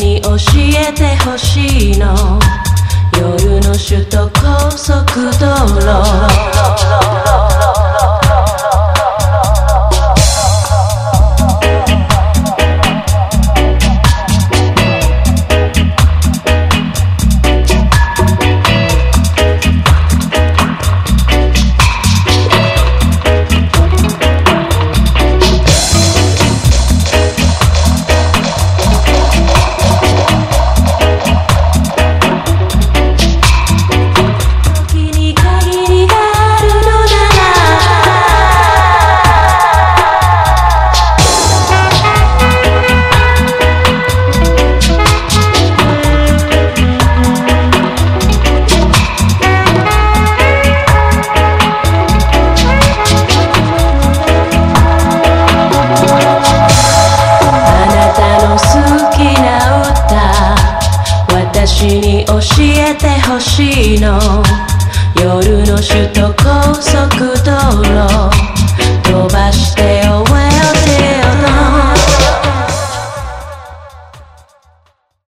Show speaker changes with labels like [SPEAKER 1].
[SPEAKER 1] に教えてほしいの。夜の首都高速道路。私に教えてほしいの。夜の首都高速道路飛ばして